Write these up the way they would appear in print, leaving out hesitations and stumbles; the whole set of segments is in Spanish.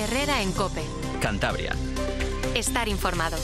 Herrera en COPE. Cantabria. Estar informado.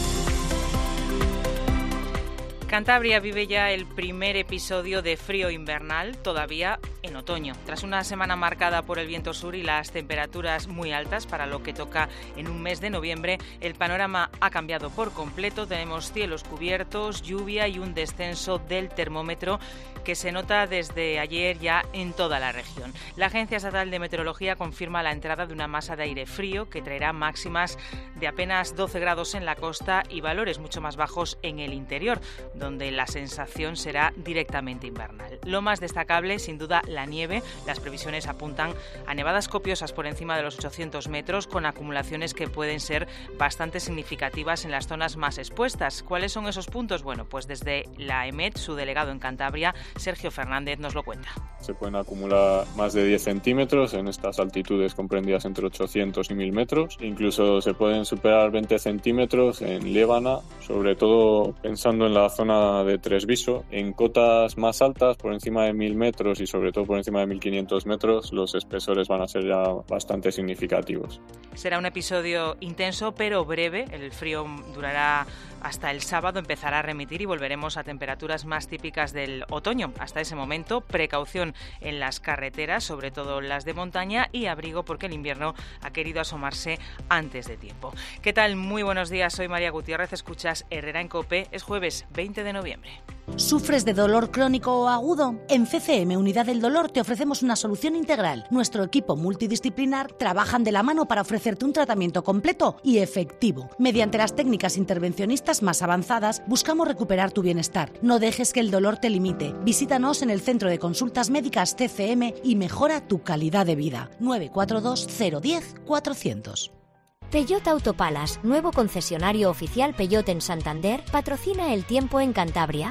Cantabria vive ya el primer episodio de frío invernal, todavía en otoño. Tras una semana marcada por el viento sur y las temperaturas muy altas para lo que toca en un mes de noviembre, el panorama ha cambiado por completo. Tenemos cielos cubiertos, lluvia y un descenso del termómetro que se nota desde ayer ya en toda la región. La Agencia Estatal de Meteorología confirma la entrada de una masa de aire frío que traerá máximas de apenas 12 grados en la costa y valores mucho más bajos en el interior, donde la sensación será directamente invernal. Lo más destacable, sin duda, la nieve. Las previsiones apuntan a nevadas copiosas por encima de los 800 metros, con acumulaciones que pueden ser bastante significativas en las zonas más expuestas. ¿Cuáles son esos puntos? Bueno, pues desde la EMET, su delegado en Cantabria, Sergio Fernández, nos lo cuenta. Se pueden acumular más de 10 centímetros en estas altitudes comprendidas entre 800 y 1000 metros. Incluso se pueden superar 20 centímetros en Liébana, sobre todo pensando en la zona de Tresviso. En cotas más altas, por encima de 1000 metros y sobre todo por encima de 1500 metros, los espesores van a ser ya bastante significativos. Será un episodio intenso pero breve. El frío durará hasta el sábado, empezará a remitir y volveremos a temperaturas más típicas del otoño. Hasta ese momento, precaución en las carreteras, sobre todo las de montaña, y abrigo porque el invierno ha querido asomarse antes de tiempo. ¿Qué tal? Muy buenos días, soy María Gutiérrez, escuchas Herrera en COPE, es jueves 20 de noviembre. ¿Sufres de dolor crónico o agudo? En CCM Unidad del Dolor te ofrecemos una solución integral. Nuestro equipo multidisciplinar trabajan de la mano para ofrecerte un tratamiento completo y efectivo. Mediante las técnicas intervencionistas más avanzadas, buscamos recuperar tu bienestar. No dejes que el dolor te limite. Visítanos en el Centro de Consultas Médicas CCM y mejora tu calidad de vida. 942 010 400. Peugeot Autopalas, nuevo concesionario oficial Peugeot en Santander, patrocina el tiempo en Cantabria.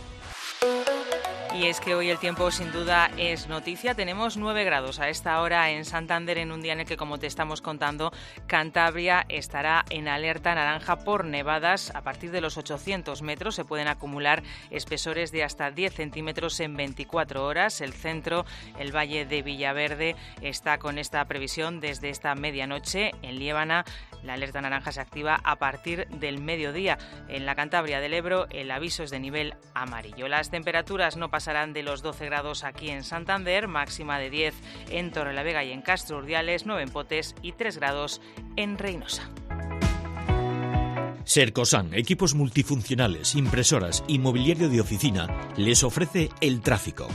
Y es que hoy el tiempo sin duda es noticia. Tenemos 9 grados a esta hora en Santander, en un día en el que, como te estamos contando, Cantabria estará en alerta naranja por nevadas. A partir de los 800 metros se pueden acumular espesores de hasta 10 centímetros en 24 horas. El centro, el Valle de Villaverde, está con esta previsión desde esta medianoche. En Liébana, la alerta naranja se activa a partir del mediodía. En la Cantabria del Ebro, el aviso es de nivel amarillo. Las temperaturas no pasarán de los 12 grados aquí en Santander, máxima de 10 en Torrelavega y en Castro Urdiales, 9 en Potes y 3 grados en Reynosa. Sercosan, equipos multifuncionales, impresoras y mobiliario de oficina, les ofrece el tráfico.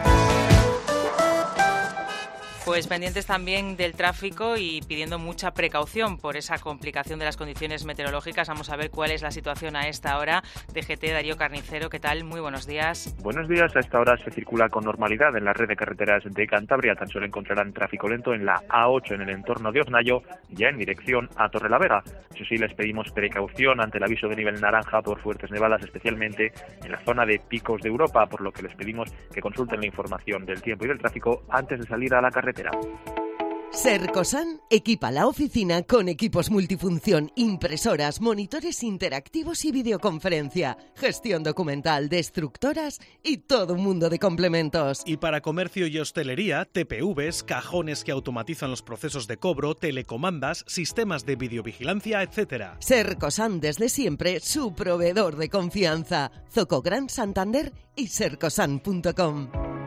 Pues pendientes también del tráfico y pidiendo mucha precaución por esa complicación de las condiciones meteorológicas. Vamos a ver cuál es la situación a esta hora. DGT, Darío Carnicero, ¿qué tal? Muy buenos días. Buenos días. A esta hora se circula con normalidad en la red de carreteras de Cantabria. Tan solo encontrarán tráfico lento en la A8 en el entorno de Oznayo, ya en dirección a Torrelavega. Eso sí, les pedimos precaución ante el aviso de nivel naranja por fuertes nevadas, especialmente en la zona de Picos de Europa, por lo que les pedimos que consulten la información del tiempo y del tráfico antes de salir a la carretera. Sercosan equipa la oficina con equipos multifunción, impresoras, monitores interactivos y videoconferencia, gestión documental, destructoras y todo un mundo de complementos. Y para comercio y hostelería, TPVs, cajones que automatizan los procesos de cobro, telecomandas, sistemas de videovigilancia, etc. Sercosan, desde siempre, su proveedor de confianza. Zoco Gran Santander y sercosan.com.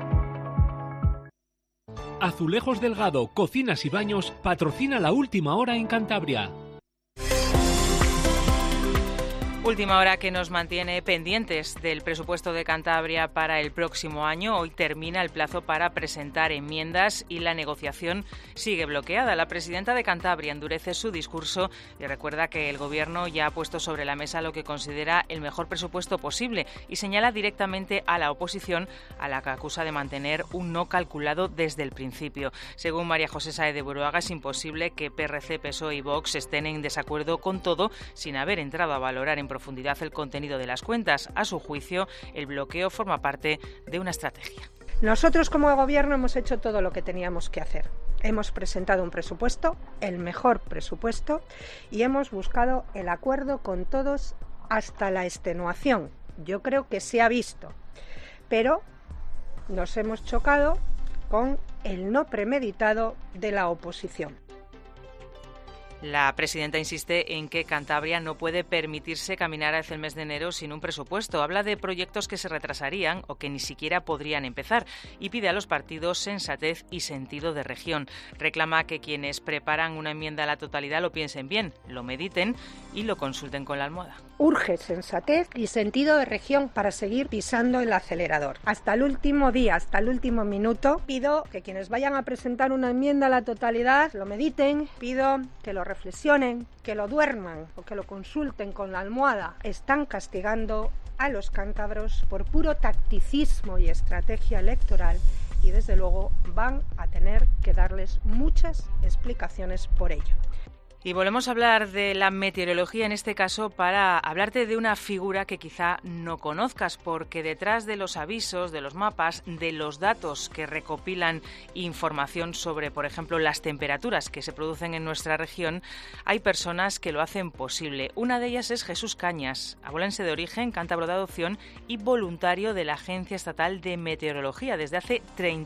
Azulejos Delgado, Cocinas y Baños patrocina la última hora en Cantabria. Última hora que nos mantiene pendientes del presupuesto de Cantabria para el próximo año. Hoy termina el plazo para presentar enmiendas y la negociación sigue bloqueada. La presidenta de Cantabria endurece su discurso y recuerda que el Gobierno ya ha puesto sobre la mesa lo que considera el mejor presupuesto posible y señala directamente a la oposición, a la que acusa de mantener un no calculado desde el principio. Según María José Sáez de Buruaga, es imposible que PRC, PSOE y Vox estén en desacuerdo con todo sin haber entrado a valorar en profundidad el contenido de las cuentas. A su juicio, el bloqueo forma parte de una estrategia. Nosotros como Gobierno hemos hecho todo lo que teníamos que hacer. Hemos presentado un presupuesto, el mejor presupuesto, y hemos buscado el acuerdo con todos hasta la extenuación. Yo creo que se ha visto, pero nos hemos chocado con el no premeditado de la oposición. La presidenta insiste en que Cantabria no puede permitirse caminar hacia el mes de enero sin un presupuesto. Habla de proyectos que se retrasarían o que ni siquiera podrían empezar y pide a los partidos sensatez y sentido de región. Reclama que quienes preparan una enmienda a la totalidad lo piensen bien, lo mediten y lo consulten con la almohada. Urge sensatez y sentido de región para seguir pisando el acelerador. Hasta el último día, hasta el último minuto, pido que quienes vayan a presentar una enmienda a la totalidad lo mediten, pido que lo reflexionen, que lo duerman o que lo consulten con la almohada. Están castigando a los cántabros por puro tacticismo y estrategia electoral y desde luego van a tener que darles muchas explicaciones por ello. Y volvemos a hablar de la meteorología, en este caso para hablarte de una figura que quizá no conozcas, porque detrás de los avisos, de los mapas, de los datos que recopilan información sobre, por ejemplo, las temperaturas que se producen en nuestra región, hay personas que lo hacen posible. Una de ellas es Jesús Cañas, abuelense de origen, cántabro de adopción y voluntario de la Agencia Estatal de Meteorología desde hace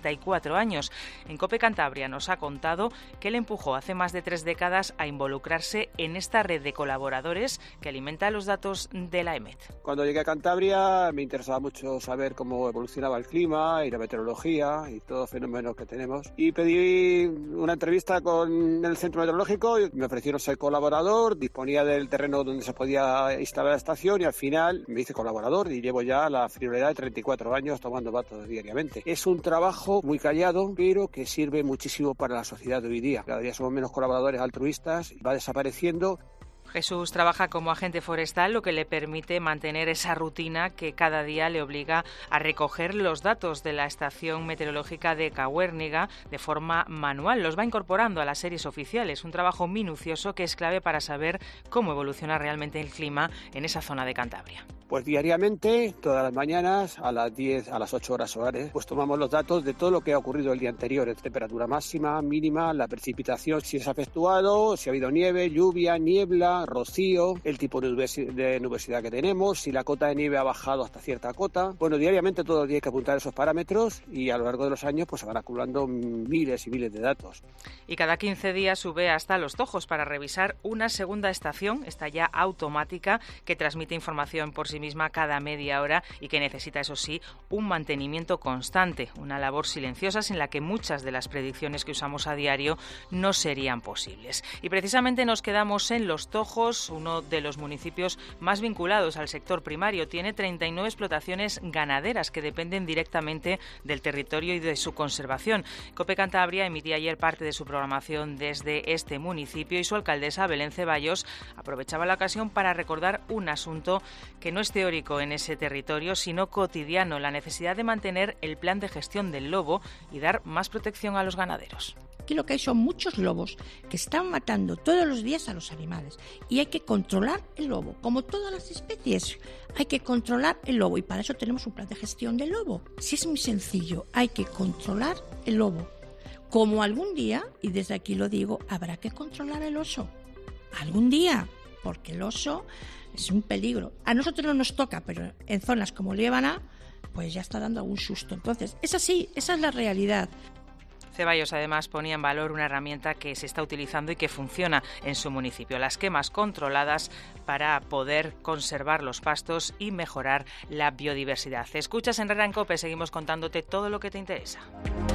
34 años. En COPE Cantabria nos ha contado que le empujó hace más de 3 décadas a involucrarse en esta red de colaboradores que alimenta los datos de la EMET. Cuando llegué a Cantabria me interesaba mucho saber cómo evolucionaba el clima y la meteorología y todos los fenómenos que tenemos. Y pedí una entrevista con el centro meteorológico y me ofrecieron ser colaborador, disponía del terreno donde se podía instalar la estación y al final me hice colaborador y llevo ya la friolera de 34 años tomando datos diariamente. Es un trabajo muy callado, pero que sirve muchísimo para la sociedad de hoy día. Cada día somos menos colaboradores altruistas, va desapareciendo. Jesús trabaja como agente forestal, lo que le permite mantener esa rutina que cada día le obliga a recoger los datos de la estación meteorológica de Cahuérniga de forma manual. Los va incorporando a las series oficiales, un trabajo minucioso que es clave para saber cómo evoluciona realmente el clima en esa zona de Cantabria. Pues diariamente, todas las mañanas, a las 10, a las 8 horas horarias, pues tomamos los datos de todo lo que ha ocurrido el día anterior, la temperatura máxima, mínima, la precipitación, si es efectuado, si ha habido nieve, lluvia, niebla, rocío, el tipo de nubosidad que tenemos, si la cota de nieve ha bajado hasta cierta cota. Bueno, diariamente todos los días hay que apuntar esos parámetros y a lo largo de los años pues se van acumulando miles y miles de datos. Y cada 15 días sube hasta Los Tojos para revisar una segunda estación, esta ya automática, que transmite información por sí misma cada media hora y que necesita, eso sí, un mantenimiento constante, una labor silenciosa sin la que muchas de las predicciones que usamos a diario no serían posibles. Y precisamente nos quedamos en Los Tojos, uno de los municipios más vinculados al sector primario. Tiene 39 explotaciones ganaderas que dependen directamente del territorio y de su conservación. COPE Cantabria emitía ayer parte de su programación desde este municipio y su alcaldesa, Belén Ceballos, aprovechaba la ocasión para recordar un asunto que no es teórico en ese territorio, sino cotidiano, la necesidad de mantener el plan de gestión del lobo y dar más protección a los ganaderos. Aquí lo que hay son muchos lobos que están matando todos los días a los animales y hay que controlar el lobo, como todas las especies, hay que controlar el lobo y para eso tenemos un plan de gestión del lobo. Si es muy sencillo, hay que controlar el lobo, como algún día, y desde aquí lo digo, habrá que controlar el oso, algún día, porque el oso es un peligro. A nosotros no nos toca, pero en zonas como Líbana, pues ya está dando algún susto. Entonces, es así, esa es la realidad. Ceballos además ponía en valor una herramienta que se está utilizando y que funciona en su municipio, las quemas controladas para poder conservar los pastos y mejorar la biodiversidad. Escuchas en Herrera en COPE, seguimos contándote todo lo que te interesa.